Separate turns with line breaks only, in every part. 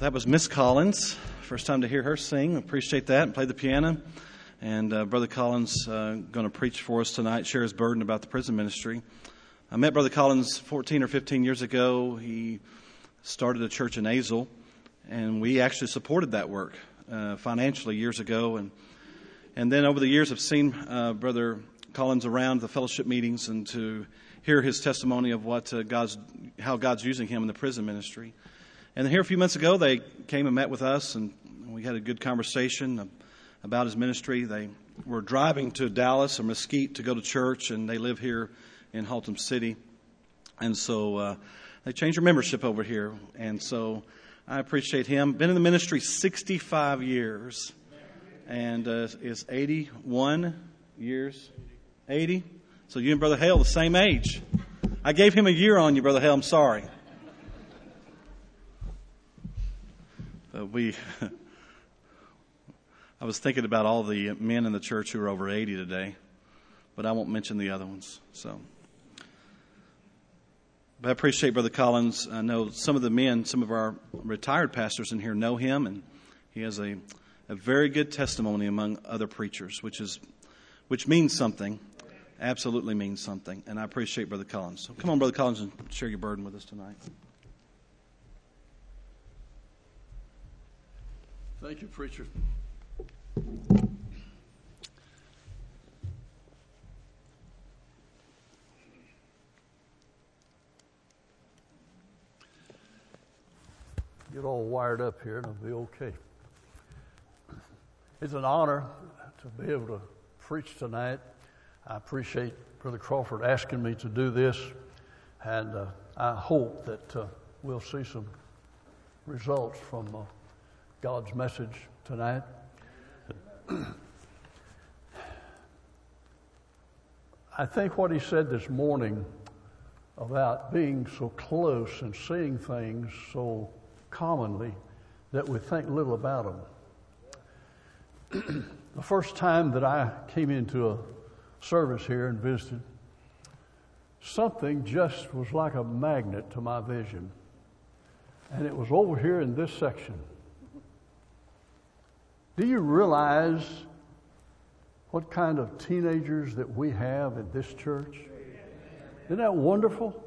That was Miss Collins. First time to hear her sing. Appreciate that. And play the piano. And Brother Collins going to preach for us tonight, share his burden about the prison ministry. I met Brother Collins 14 or 15 years ago. He started a church in Azle, and we actually supported that work financially years ago. And then over the years I've seen Brother Collins around the fellowship meetings and to hear his testimony of how God's using him in the prison ministry. And here a few months ago, they came and met with us, and we had a good conversation about his ministry. They were driving to Dallas or Mesquite to go to church, and they live here in Haltom City. And so they changed their membership over here. And so I appreciate him. Been in the ministry 65 years, and is 81 years. 80? So you and Brother Hale the same age. I gave him a year on you, Brother Hale. I'm sorry. I was thinking about all the men in the church who are over 80 today, but I won't mention the other ones. But I appreciate Brother Collins. I know some of our retired pastors in here know him, and he has a very good testimony among other preachers, which means something, absolutely means something, and I appreciate Brother Collins. So come on, Brother Collins, and share your burden with us tonight.
Thank you, preacher. Get all wired up here and I'll be okay. It's an honor to be able to preach tonight. I appreciate Brother Crawford asking me to do this, and I hope that we'll see some results from God's message tonight. I think what he said this morning about being so close and seeing things so commonly that we think little about them. The first time that I came into a service here and visited, something just was like a magnet to my vision. And it was over here in this section. Do you realize what kind of teenagers that we have in this church? Isn't that wonderful?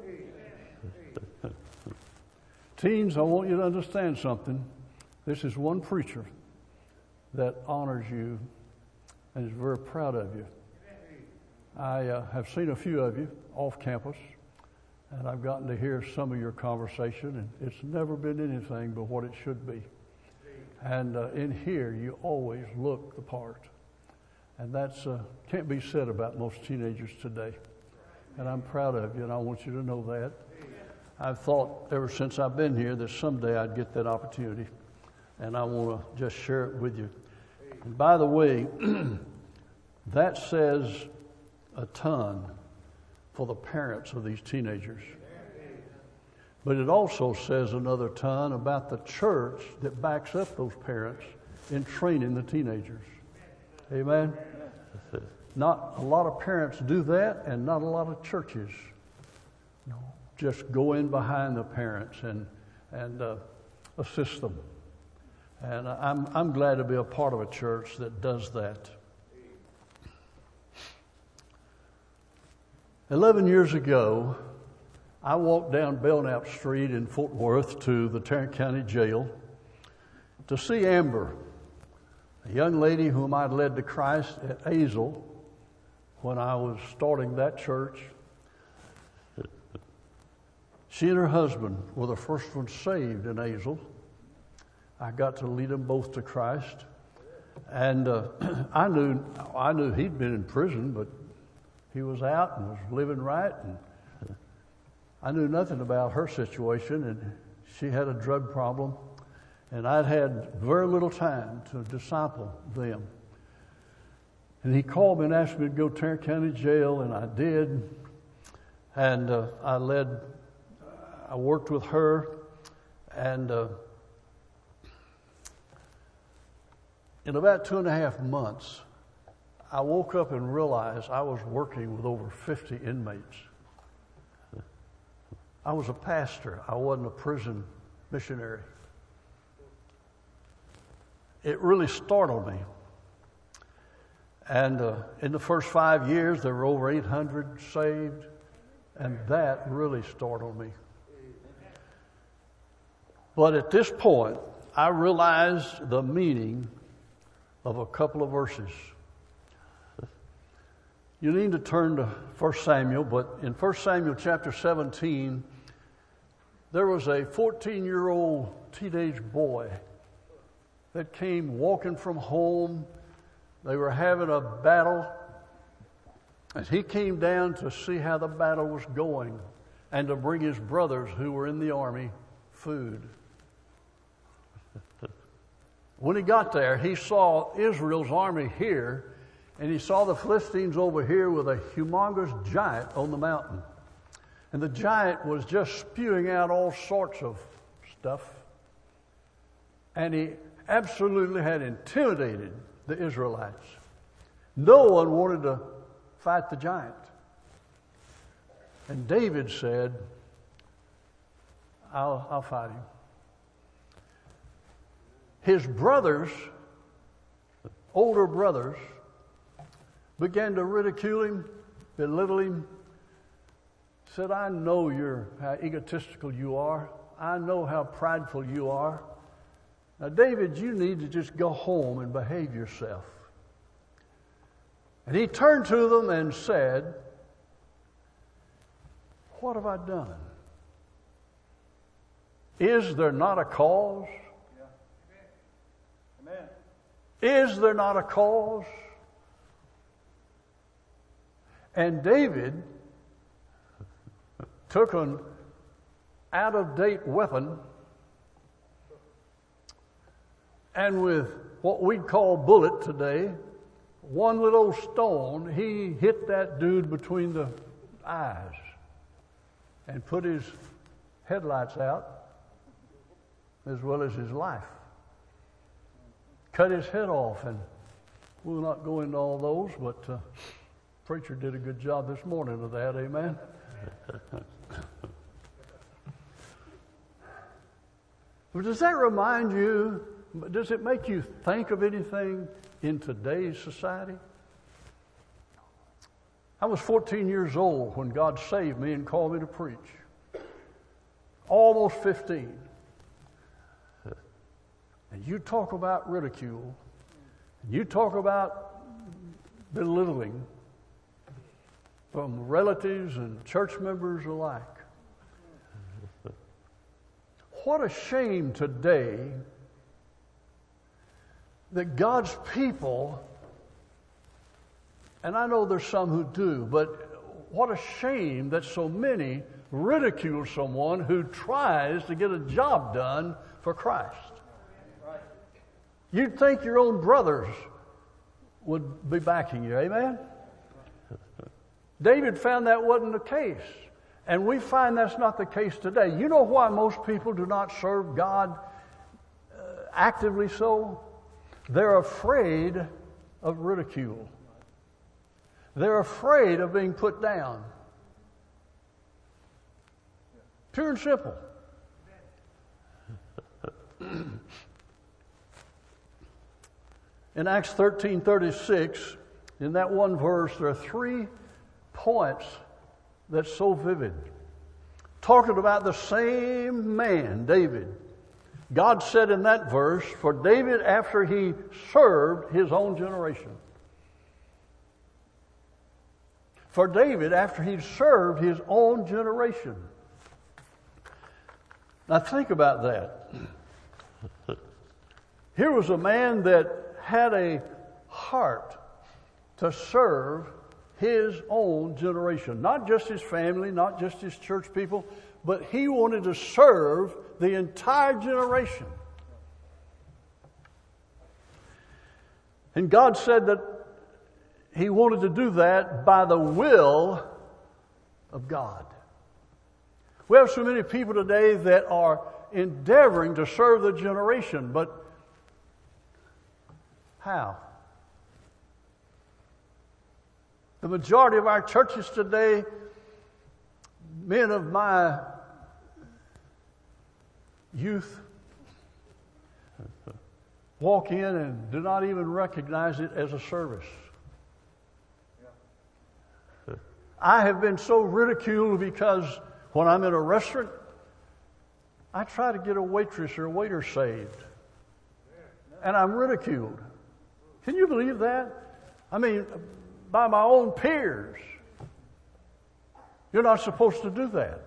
Teens, I want you to understand something. This is one preacher that honors you and is very proud of you. I have seen a few of you off campus, and I've gotten to hear some of your conversation, and it's never been anything but what it should be. And in here, you always look the part. And that's can't be said about most teenagers today. And I'm proud of you, and I want you to know that. I've thought ever since I've been here that someday I'd get that opportunity, and I want to just share it with you. And by the way, that says a ton for the parents of these teenagers. But it also says another ton about the church that backs up those parents in training the teenagers. Amen? Not a lot of parents do that, and not a lot of churches just go in behind the parents and assist them. And I'm glad to be a part of a church that does that. 11 years ago, I walked down Belknap Street in Fort Worth to the Tarrant County Jail to see Amber, a young lady whom I'd led to Christ at Azle when I was starting that church. She and her husband were the first ones saved in Azle. I got to lead them both to Christ. And I knew he'd been in prison, but he was out and was living right, and I knew nothing about her situation, and she had a drug problem, and I'd had very little time to disciple them. And he called me and asked me to go to Tarrant County Jail, and I did. And I worked with her, and in about 2.5 months, I woke up and realized I was working with over 50 inmates. I was a pastor. I wasn't a prison missionary. it really startled me. And in the first 5 years, there were over 800 saved, and that really startled me. But at this point, I realized the meaning of a couple of verses. You need to turn to 1 Samuel, but in 1 Samuel chapter 17, there was a 14-year-old teenage boy that came walking from home. They were having a battle, and he came down to see how the battle was going and to bring his brothers who were in the army food. When he got there, he saw Israel's army here, and he saw the Philistines over here with a humongous giant on the mountain. And the giant was just spewing out all sorts of stuff. And he absolutely had intimidated the Israelites. No one wanted to fight the giant. And David said, I'll fight him. His brothers, older brothers, began to ridicule him, belittle him, said, I know how egotistical you are. I know how prideful you are. Now, David, you need to just go home and behave yourself. And he turned to them and said, what have I done? Is there not a cause? Yeah. Amen. Is there not a cause? And David took an out-of-date weapon and with what we'd call bullet today, one little stone, he hit that dude between the eyes and put his headlights out as well as his life. Cut his head off, and we'll not go into all those, but preacher did a good job this morning of that, amen? But does that remind you, does it make you think of anything in today's society? I was 14 years old when God saved me and called me to preach. Almost 15. And you talk about ridicule, you talk about belittling from relatives and church members alike. What a shame today that God's people, and I know there's some who do, but what a shame that so many ridicule someone who tries to get a job done for Christ. You'd think your own brothers would be backing you, amen? David found that wasn't the case. And we find that's not the case today. You know why most people do not serve God actively so? They're afraid of ridicule. They're afraid of being put down. Pure and simple. In Acts 13:36, in that one verse, there are 3 points that's so vivid. Talking about the same man, David. God said in that verse, for David after he served his own generation. For David after he'd served his own generation. Now think about that. Here was a man that had a heart to serve his own generation. Not just his family, not just his church people, but he wanted to serve the entire generation. And God said that he wanted to do that by the will of God. We have so many people today that are endeavoring to serve the generation, but how? The majority of our churches today, men of my youth, walk in and do not even recognize it as a service. I have been so ridiculed because when I'm in a restaurant, I try to get a waitress or a waiter saved. And I'm ridiculed. Can you believe that? I mean, by my own peers. You're not supposed to do that.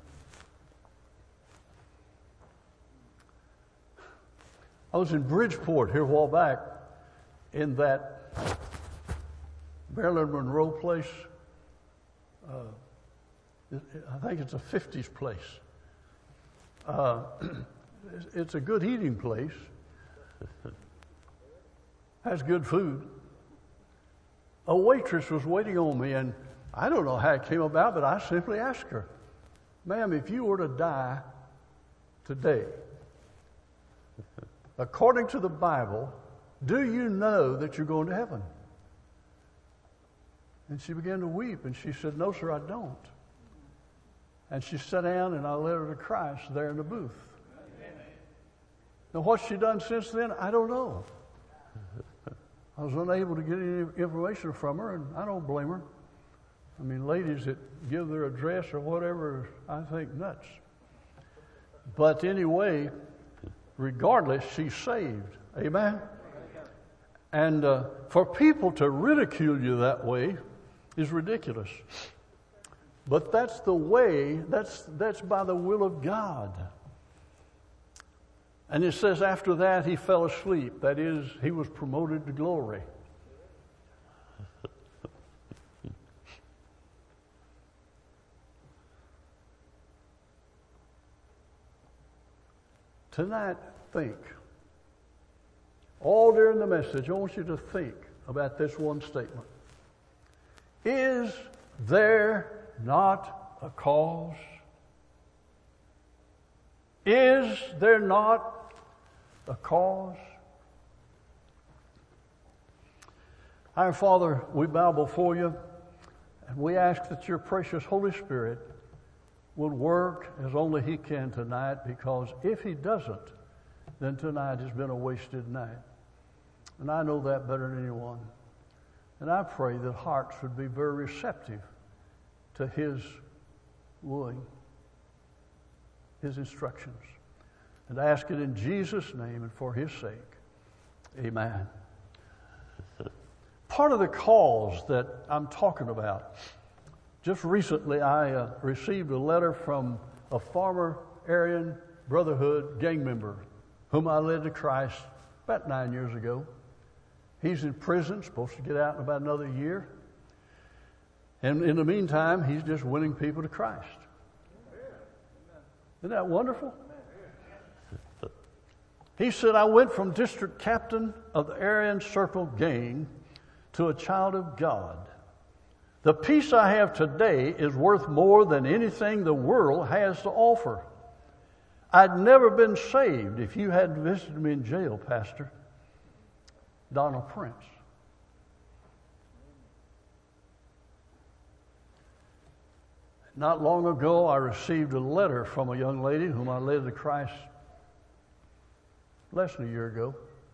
I was in Bridgeport here a while back in that Marilyn Monroe place. I think it's a 50s place. It's a good eating place. Has good food. A waitress was waiting on me, and I don't know how it came about, but I simply asked her, "Ma'am, if you were to die today, according to the Bible, do you know that you're going to heaven?" And she began to weep, and she said, "No, sir, I don't." And she sat down, and I led her to Christ there in the booth. Now, what's she done since then? I don't know. I was unable to get any information from her, and I don't blame her. I mean, ladies that give their address or whatever, I think nuts. But anyway, regardless, she's saved. Amen? And for people to ridicule you that way is ridiculous. But that's the way, that's by the will of God. And it says after that he fell asleep. That is, he was promoted to glory. Tonight, think. All during the message, I want you to think about this one statement. Is there not a cause? Is there not a cause? Our Father, we bow before you, and we ask that your precious Holy Spirit would work as only he can tonight, because if he doesn't, then tonight has been a wasted night. And I know that better than anyone. And I pray that hearts would be very receptive to his wooing, his instructions. And I ask it in Jesus' name and for his sake. Amen. Part of the cause that I'm talking about, just recently I received a letter from a former Aryan Brotherhood gang member whom I led to Christ about 9 years ago. He's in prison, supposed to get out in about another year. And in the meantime, he's just winning people to Christ. Isn't that wonderful? He said, "I went from district captain of the Aryan Circle gang to a child of God. The peace I have today is worth more than anything the world has to offer. I'd never been saved if you hadn't visited me in jail, Pastor." Donald Prince. Not long ago, I received a letter from a young lady whom I led to Christ less than a year ago.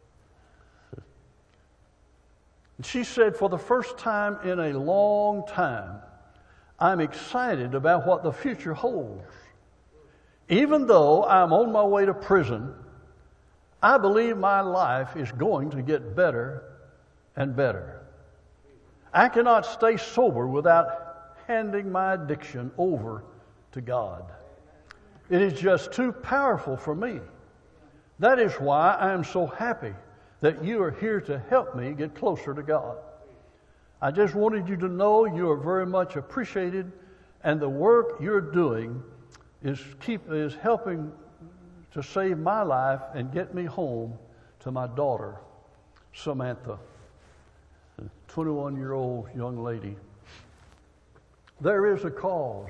And she said, "For the first time in a long time, I'm excited about what the future holds. Even though I'm on my way to prison, I believe my life is going to get better and better. I cannot stay sober without handing my addiction over to God. It is just too powerful for me. That is why I am so happy that you are here to help me get closer to God. I just wanted you to know you are very much appreciated, and the work you're doing is helping to save my life and get me home to my daughter, Samantha, a 21-year-old young lady." There is a cause.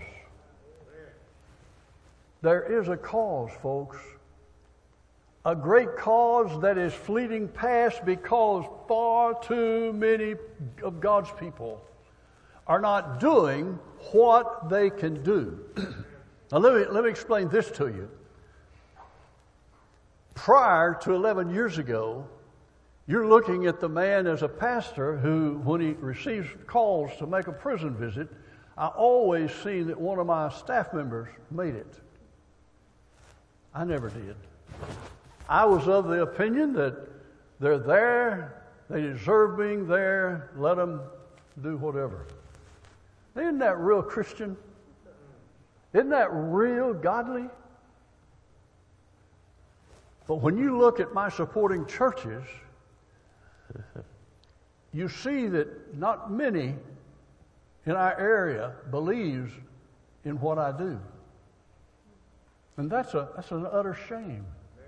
There is a cause, folks. A great cause that is fleeting past because far too many of God's people are not doing what they can do. Now let me explain this to you. Prior to 11 years ago, You're looking at the man as a pastor who, when he receives calls to make a prison visit, I always see that one of my staff members made it. I never did. I was of the opinion that they're there, they deserve being there, let them do whatever. Isn't that real Christian? Isn't that real godly? But when you look at my supporting churches, you see that not many in our area believes in what I do. And that's an utter shame.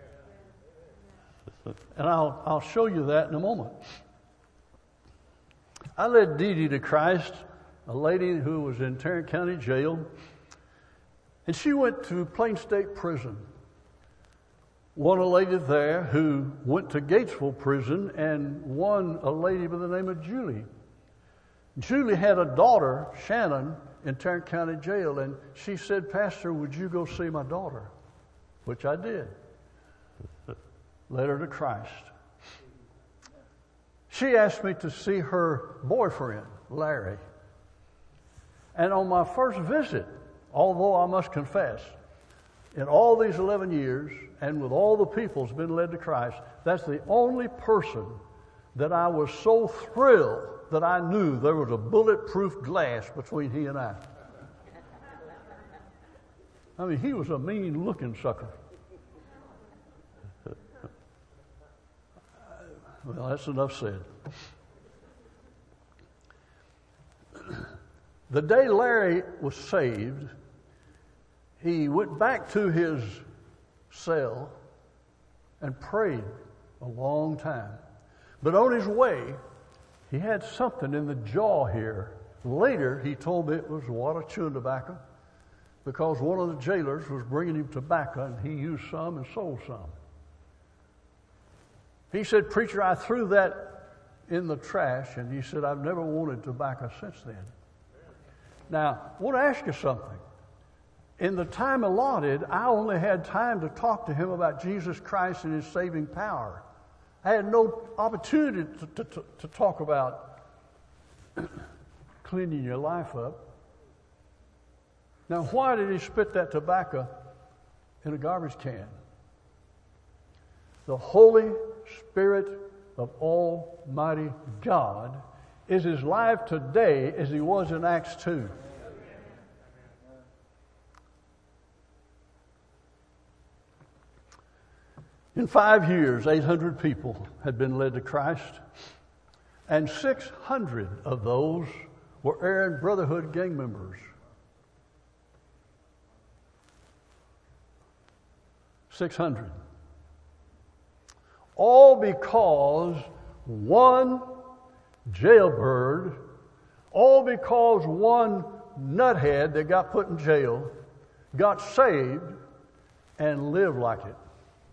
And I'll show you that in a moment. I led Dee Dee to Christ, a lady who was in Tarrant County Jail, and she went to Plain State Prison. One a lady there who went to Gatesville Prison, and one a lady by the name of Julie. Julie had a daughter, Shannon, in Tarrant County Jail, and she said, "Pastor, would you go see my daughter?" Which I did. Led her to Christ. She asked me to see her boyfriend, Larry. And on my first visit, although I must confess, in all these 11 years, and with all the people who's been led to Christ, that's the only person that I was so thrilled that I knew there was a bulletproof glass between he and I. I mean, he was a mean-looking sucker. Well, that's enough said. The day Larry was saved, he went back to his cell and prayed a long time. But on his way, he had something in the jaw here. Later, he told me it was water chewing tobacco because one of the jailers was bringing him tobacco, and he used some and sold some. He said, "Preacher, I threw that in the trash," and he said, "I've never wanted tobacco since then." Now, I want to ask you something. In the time allotted, I only had time to talk to him about Jesus Christ and His saving power. I had no opportunity to talk about cleaning your life up. Now, why did he spit that tobacco in a garbage can? The Holy Spirit of Almighty God is as live today as He was in Acts 2. In 5 years, 800 people had been led to Christ, and 600 of those were Aaron Brotherhood gang members. 600. All because one jailbird, all because one nuthead that got put in jail got saved and lived like it.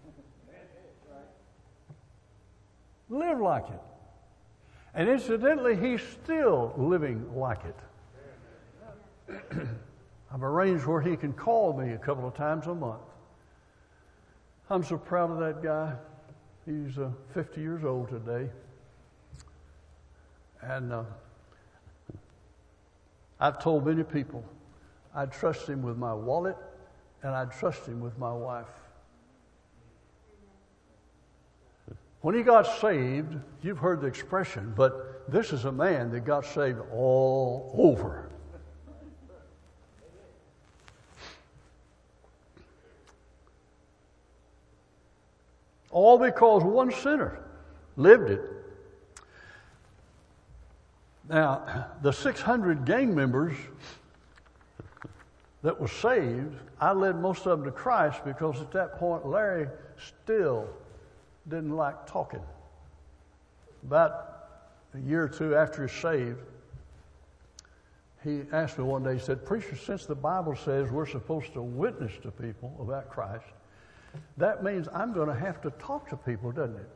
Live like it. And incidentally, he's still living like it. I've arranged where he can call me a couple of times a month. I'm so proud of that guy. He's 50 years old today. And I've told many people I'd trust him with my wallet and I'd trust him with my wife. When he got saved, you've heard the expression, but this is a man that got saved all over. All because one sinner lived it. Now, the 600 gang members that were saved, I led most of them to Christ because at that point Larry still didn't like talking. About a year or two after he's saved, he asked me one day, he said, "Preacher, since the Bible says we're supposed to witness to people about Christ, that means I'm going to have to talk to people, doesn't it?"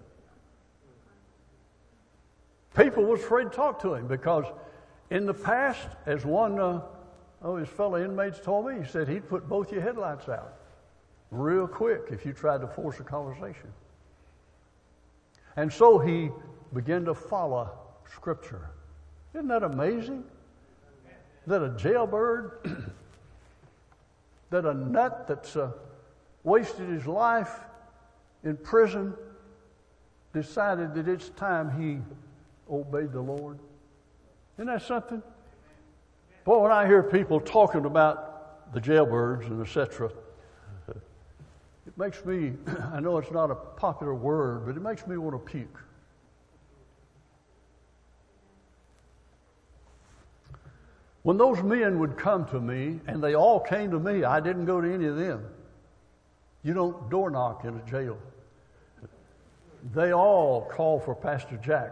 People was afraid to talk to him because in the past, as one of his fellow inmates told me, he said he'd put both your headlights out real quick if you tried to force a conversation. And so he began to follow Scripture. Isn't that amazing? That a jailbird, that a nut that's wasted his life in prison decided that it's time he obeyed the Lord. Isn't that something? Boy, when I hear people talking about the jailbirds and etc., it makes me, I know it's not a popular word, but it makes me want to puke. When those men would come to me, and they all came to me, I didn't go to any of them. You don't door knock in a jail. They all call for Pastor Jack.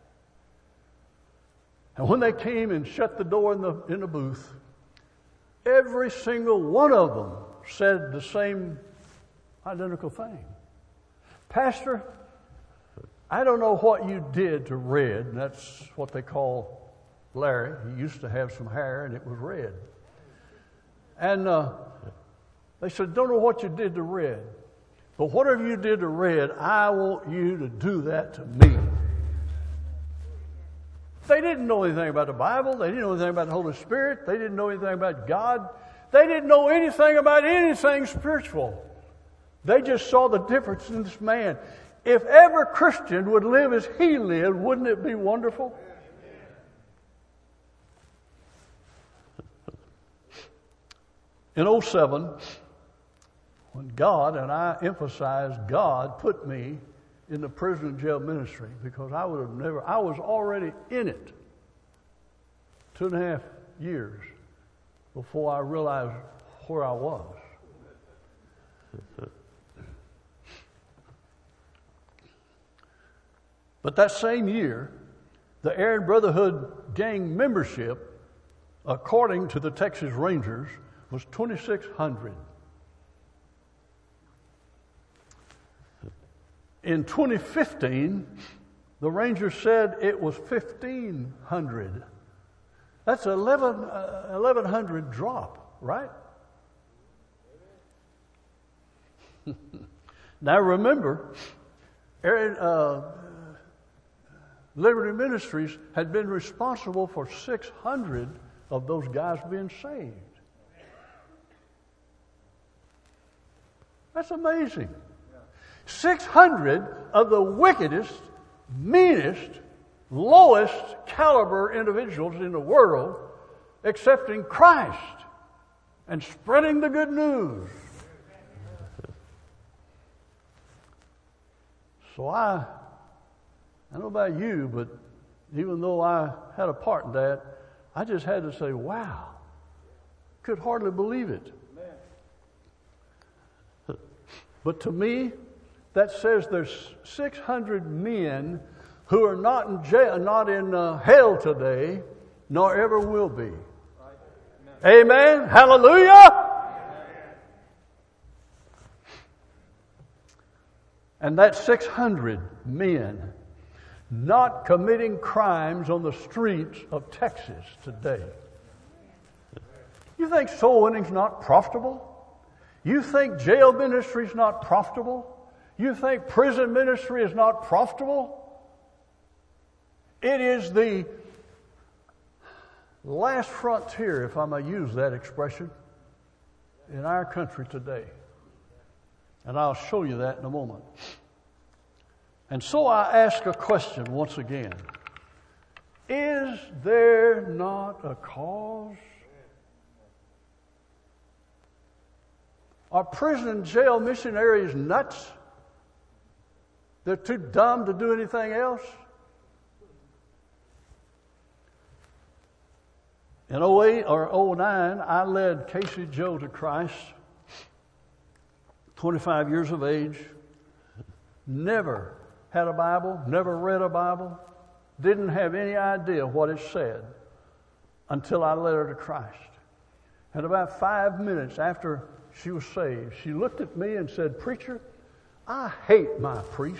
And when they came and shut the door in the booth, every single one of them said the same identical thing. Pastor, I don't know what you did to Red, and that's what they call Larry. He used to have some hair, and it was red. And they said, don't know what you did to Red, but whatever you did to Red, I want you to do that to me. They didn't know anything about the Bible. They didn't know anything about the Holy Spirit. They didn't know anything about God. They didn't know anything about anything spiritual. They just saw the difference in this man. If every Christian would live as he lived, wouldn't it be wonderful? In 2007, when God, and I emphasize God, put me in the prison and jail ministry, because I was already in it 2.5 years before I realized where I was. But that same year, the Aaron Brotherhood gang membership, according to the Texas Rangers, was 2,600. In 2015, the Rangers said it was 1,500. That's 1,100 drop, right? Now remember, Liberty Ministries had been responsible for 600 of those guys being saved. That's amazing. 600 of the wickedest, meanest, lowest caliber individuals in the world accepting Christ and spreading the good news. So I don't know about you, but even though I had a part in that, I just had to say, wow, could hardly believe it. But to me, that says there's 600 men who are not in jail, not in hell today, nor ever will be. Amen. Hallelujah. And that's 600 men not committing crimes on the streets of Texas today. You think soul winning's not profitable? You think jail ministry is not profitable? You think prison ministry is not profitable? It is the last frontier, if I may use that expression, in our country today. And I'll show you that in a moment. And so I ask a question once again. Is there not a cause? Are prison and jail missionaries nuts? They're too dumb to do anything else? In 2008 or 2009, I led Casey Joe to Christ, 25 years of age, never had a Bible, never read a Bible, didn't have any idea what it said until I led her to Christ. And about 5 minutes after she was saved, she looked at me and said, "Preacher, I hate my priest."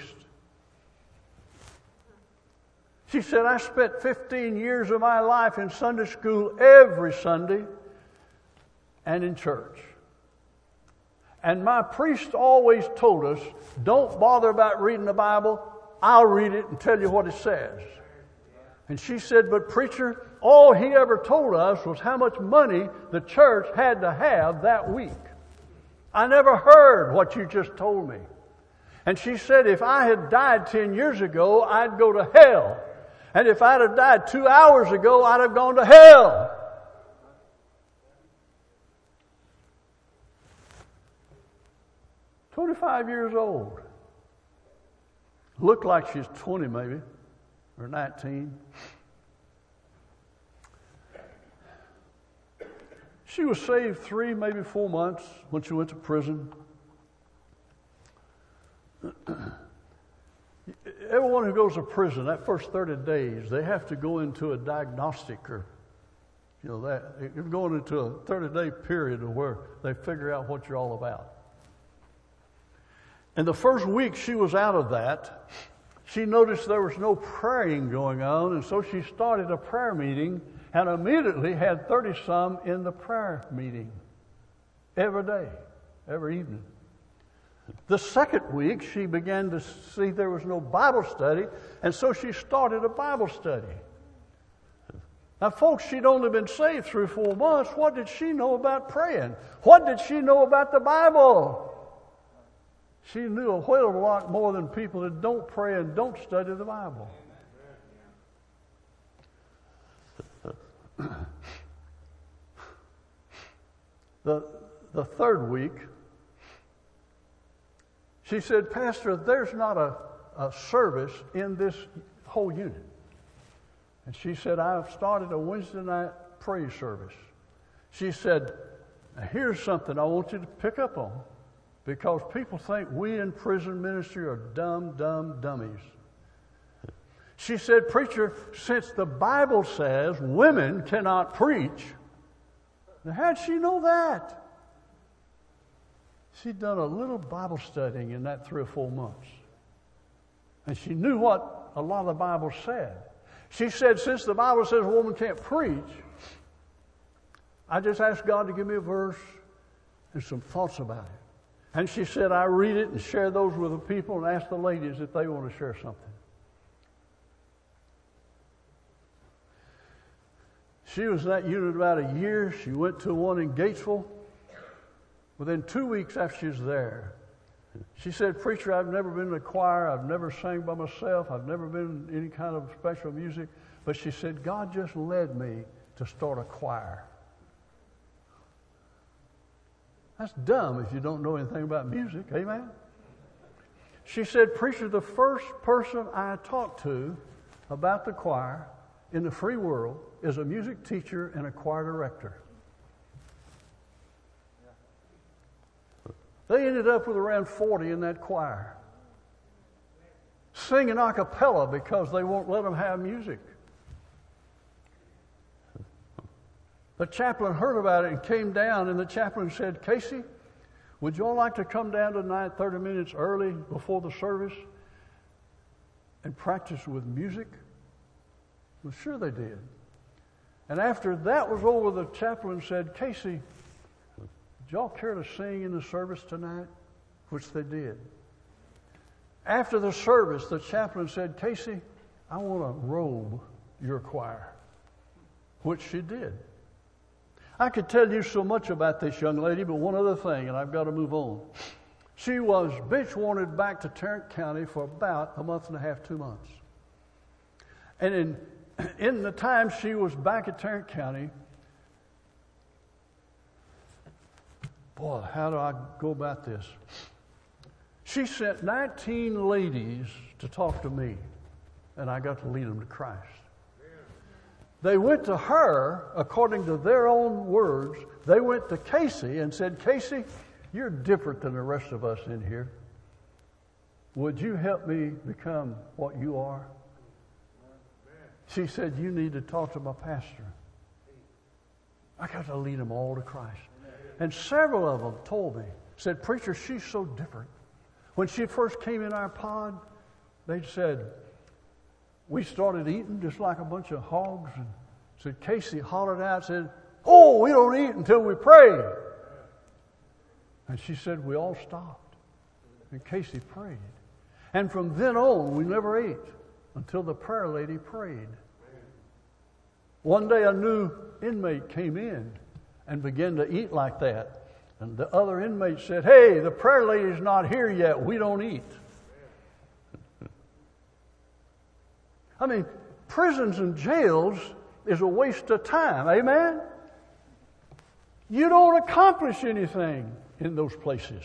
She said, "I spent 15 years of my life in Sunday school every Sunday and in church. And my priest always told us, don't bother about reading the Bible, I'll read it and tell you what it says. And she said, but preacher, all he ever told us was how much money the church had to have that week. I never heard what you just told me. And she said, if I had died 10 years ago, I'd go to hell. And if I'd have died 2 hours ago, I'd have gone to hell. "25 years old. Looked like she's 20 maybe, or 19. She was saved 3, maybe 4 months when she went to prison. Everyone who goes to prison, that first 30 days, they have to go into a diagnostic, or you're going into a 30-day period where they figure out what you're all about. And the first week she was out of that, she noticed there was no praying going on, and so she started a prayer meeting and immediately had 30-some in the prayer meeting every day, every evening. The second week, she began to see there was no Bible study, and so she started a Bible study. Now, folks, she'd only been saved 3 or 4 months. What did she know about praying? What did she know about the Bible? She knew a whole lot more than people that don't pray and don't study the Bible. The third week, she said, Pastor, there's not a service in this whole unit. And she said, I've started a Wednesday night praise service. She said, here's something I want you to pick up on, because people think we in prison ministry are dumb dummies. She said, preacher, since the Bible says women cannot preach, now how'd she know that? She'd done a little Bible studying in that 3 or 4 months. And she knew what a lot of the Bible said. She said, since the Bible says a woman can't preach, I just asked God to give me a verse and some thoughts about it. And she said, I read it and share those with the people and ask the ladies if they want to share something. She was in that unit about a year. She went to one in Gatesville. Within 2 weeks after she was there, she said, preacher, I've never been in a choir. I've never sang by myself. I've never been in any kind of special music. But she said, God just led me to start a choir. That's dumb if you don't know anything about music. Amen? She said, preacher, the first person I talked to about the choir in the free world is a music teacher and a choir director. They ended up with around 40 in that choir, singing a cappella because they won't let them have music. The chaplain heard about it and came down, and the chaplain said, Casey, would you all like to come down tonight 30 minutes early before the service and practice with music? Well, sure they did. And after that was over, the chaplain said, Casey, would y'all care to sing in the service tonight? Which they did. After the service, the chaplain said, Casey, I want to robe your choir. Which she did. I could tell you so much about this young lady, but one other thing, and I've got to move on. She was bench warranted back to Tarrant County for about a month and a half, 2 months. And in the time she was back at Tarrant County, boy, how do I go about this? She sent 19 ladies to talk to me, and I got to lead them to Christ. They went to her, according to their own words, they went to Casey and said, Casey, you're different than the rest of us in here. Would you help me become what you are? She said, you need to talk to my pastor. I got to lead them all to Christ. And several of them told me, said, preacher, she's so different. When she first came in our pod, they said, we started eating just like a bunch of hogs. And said, Casey hollered out, said, oh, we don't eat until we pray. And she said, we all stopped. And Casey prayed. And from then on, we never ate until the prayer lady prayed. One day a new inmate came in and began to eat like that. And the other inmate said, "Hey, the prayer lady's not here yet. We don't eat." I mean, prisons and jails is a waste of time. Amen? You don't accomplish anything in those places.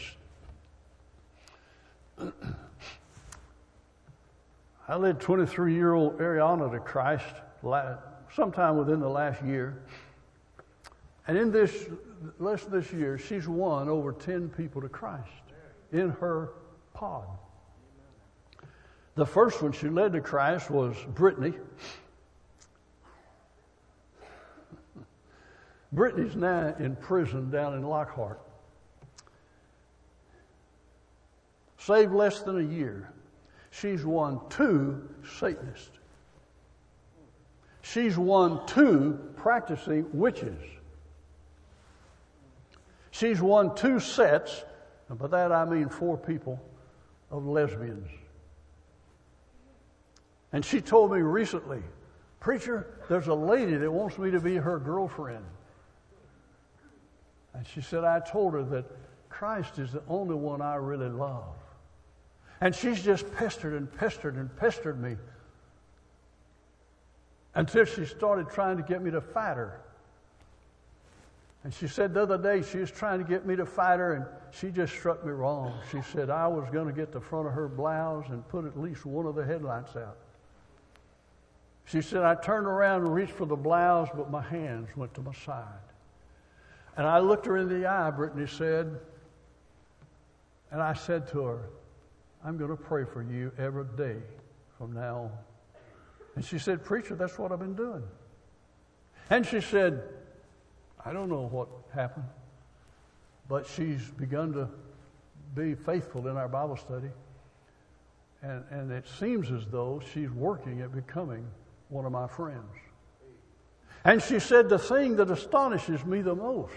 I led 23-year-old Ariana to Christ sometime within the last year. And in this year, she's won over 10 people to Christ in her pod. The first one she led to Christ was Brittany. Brittany's now in prison down in Lockhart. Saved less than a year. She's won 2 Satanists. She's won 2 practicing witches. She's won 2 sets, and by that I mean 4 people, of lesbians. And she told me recently, "Preacher, there's a lady that wants me to be her girlfriend." And she said, "I told her that Christ is the only one I really love." And she's just pestered and pestered and pestered me until she started trying to get me to fight her. And she said the other day she was trying to get me to fight her, and she just struck me wrong. She said I was going to get the front of her blouse and put at least one of the headlights out. She said I turned around and reached for the blouse, but my hands went to my side. And I looked her in the eye, Brittany said, and I said to her, "I'm going to pray for you every day from now on." And she said, "Preacher, that's what I've been doing." And she said, "I don't know what happened, but she's begun to be faithful in our Bible study. And it seems as though she's working at becoming one of my friends." And she said, "The thing that astonishes me the most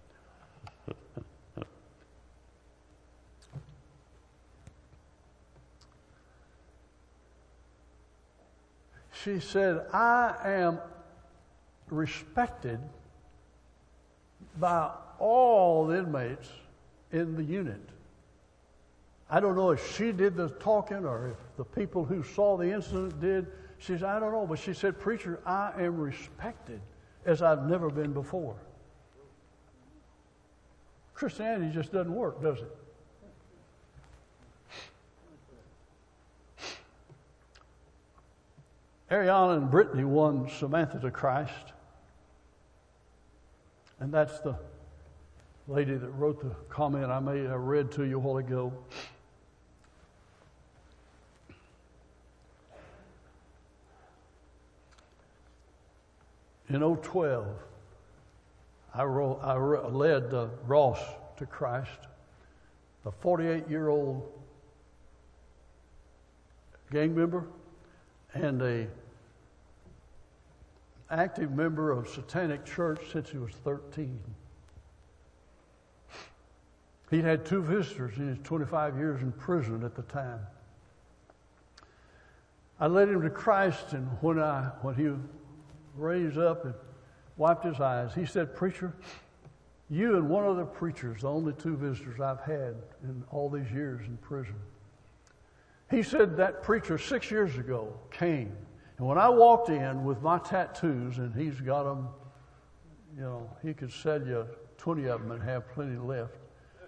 she said, I am respected by all the inmates in the unit. I don't know if she did the talking or if the people who saw the incident did. She said, I don't know. But she said, "Preacher, I am respected as I've never been before." Christianity just doesn't work, does it? Ariana and Brittany won Samantha to Christ. And that's the lady that wrote the comment I read to you a while ago. In 2012, I led Ross to Christ, a 48-year-old gang member and a active member of Satanic Church since he was 13. He'd had 2 visitors in his 25 years in prison at the time. I led him to Christ, and when he raised up and wiped his eyes, he said, "Preacher, you and one other preacher is the only 2 visitors I've had in all these years in prison." He said that preacher 6 years ago came, and when I walked in with my tattoos, and he's got them, he could sell you 20 of them and have plenty left.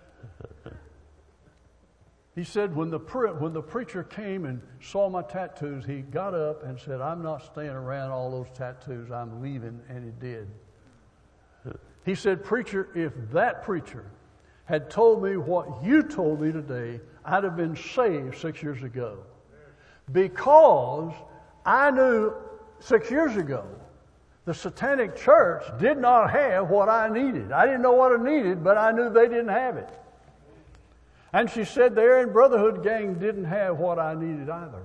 He said when the preacher came and saw my tattoos, he got up and said, "I'm not staying around all those tattoos. I'm leaving," and he did. He said, "Preacher, if that preacher had told me what you told me today, I'd have been saved 6 years ago. Because I knew 6 years ago the Satanic Church did not have what I needed. I didn't know what I needed, but I knew they didn't have it." And she said the Aryan Brotherhood gang didn't have what I needed either.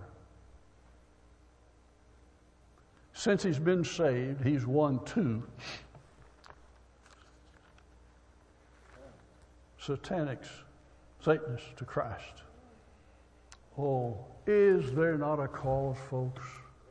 Since he's been saved, he's won 2 Satanists to Christ. Oh, is there not a cause, folks?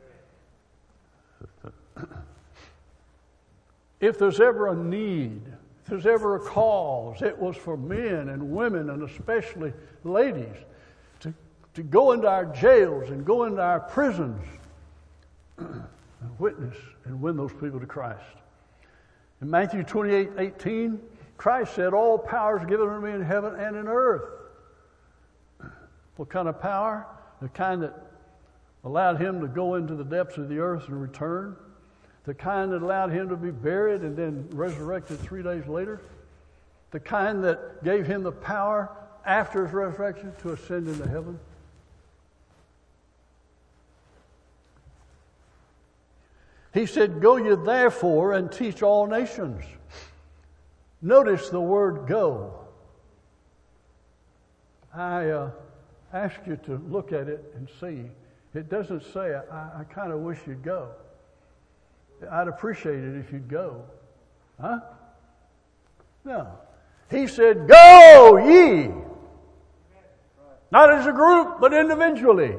If there's ever a need, if there's ever a cause, it was for men and women, and especially ladies, to go into our jails and go into our prisons and witness and win those people to Christ. In Matthew 28:18, Christ said, all power is given to me in heaven and in earth. What kind of power? The kind that allowed him to go into the depths of the earth and return. The kind that allowed him to be buried and then resurrected 3 days later. The kind that gave him the power after his resurrection to ascend into heaven. He said, go ye therefore and teach all nations. Notice the word go. I ask you to look at it and see. It doesn't say, I kind of wish you'd go. I'd appreciate it if you'd go. Huh? No. He said, go ye. Not as a group, but individually.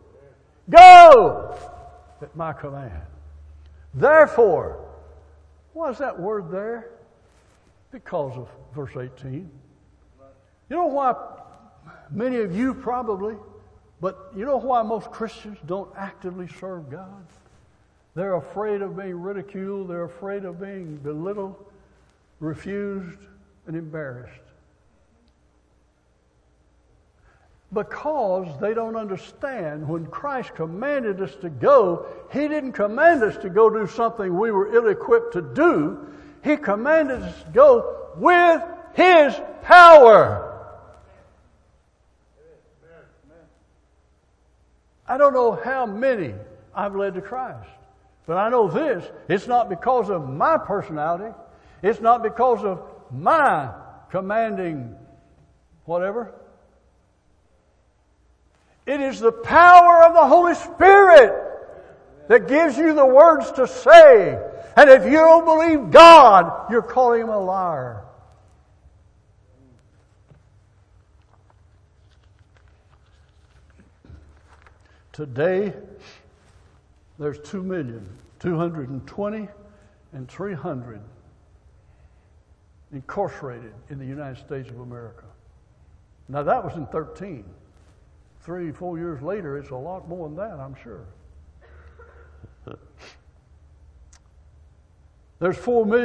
Go at my command. Therefore, why is that word there? Because of verse 18. You know why many of you probably, but you know why most Christians don't actively serve God? They're afraid of being ridiculed. They're afraid of being belittled, refused, and embarrassed. Because they don't understand when Christ commanded us to go, He didn't command us to go do something we were ill-equipped to do. He commanded us to go with His power. I don't know how many I've led to Christ, but I know this. It's not because of my personality. It's not because of my commanding whatever. It is the power of the Holy Spirit that gives you the words to say. And if you don't believe God, you're calling Him a liar. Today, there's 2,220,300 incarcerated in the United States of America. Now that was in 13. 3-4 years later, it's a lot more than that, I'm sure. There's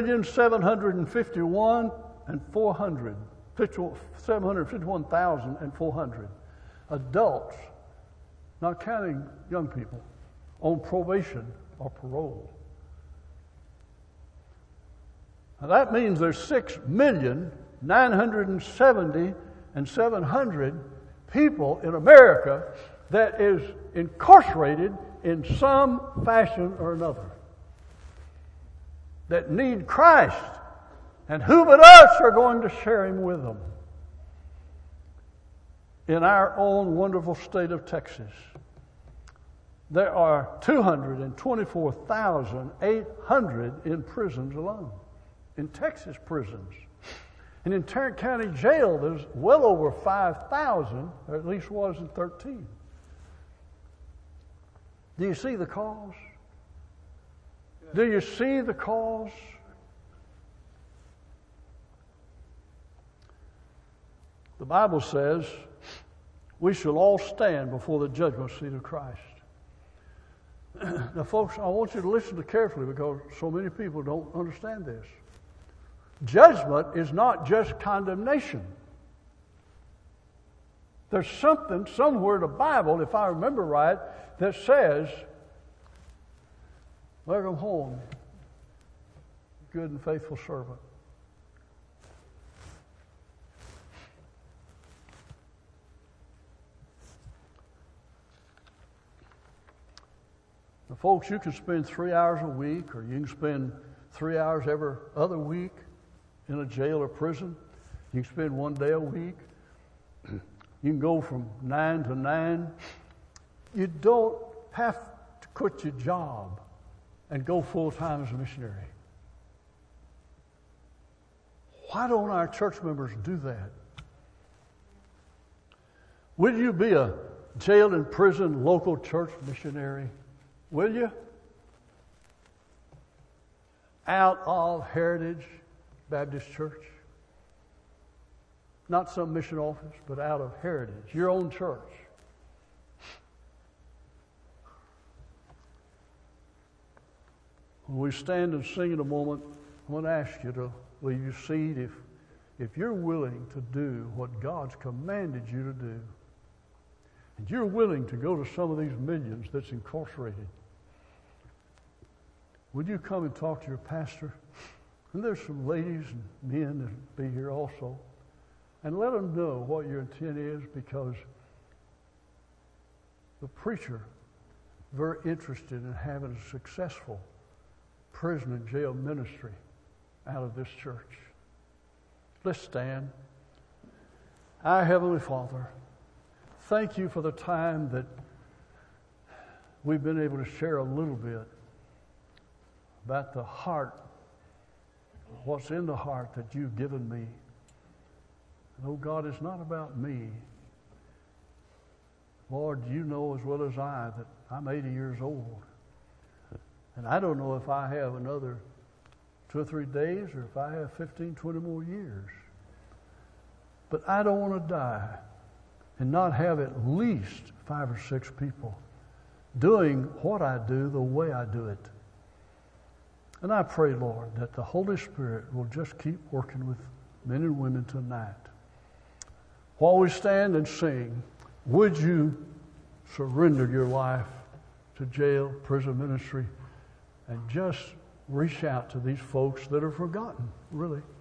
751,400 adults, not counting young people, on probation or parole. Now that means there's 6,970,700 people in America that is incarcerated in some fashion or another, that need Christ. And who but us are going to share Him with them? In our own wonderful state of Texas, there are 224,800 in prisons alone, in Texas prisons. And in Tarrant County Jail, there's well over 5,000, or at least was in 13. Do you see the cause? Do you see the cause? The Bible says we shall all stand before the judgment seat of Christ. Now, folks, I want you to listen carefully because so many people don't understand this. Judgment is not just condemnation. There's something somewhere in the Bible, if I remember right, that says, welcome home, good and faithful servant. Now, folks, you can spend 3 hours a week, or you can spend 3 hours every other week in a jail or prison. You can spend 1 day a week. You can go from 9 to 9. You don't have to quit your job and go full time as a missionary. Why don't our church members do that? Will you be a jail and prison local church missionary, will you? Out of Heritage Baptist Church. Not some mission office, but out of Heritage, your own church. When we stand and sing in a moment, I'm going to ask you to leave your seat if you're willing to do what God's commanded you to do. And you're willing to go to some of these millions that's incarcerated. Would you come and talk to your pastor? And there's some ladies and men that will be here also. And let them know what your intent is, because the preacher very interested in having a successful prison and jail ministry out of this church. Let's stand. Our Heavenly Father, thank you for the time that we've been able to share a little bit about the heart, what's in the heart that you've given me. And oh God, it's not about me. Lord, you know as well as I that I'm 80 years old. And I don't know if I have another 2 or 3 days or if I have 15, 20 more years. But I don't want to die and not have at least 5 or 6 people doing what I do the way I do it. And I pray, Lord, that the Holy Spirit will just keep working with men and women tonight. While we stand and sing, would you surrender your life to jail, prison ministry, and just reach out to these folks that are forgotten, really?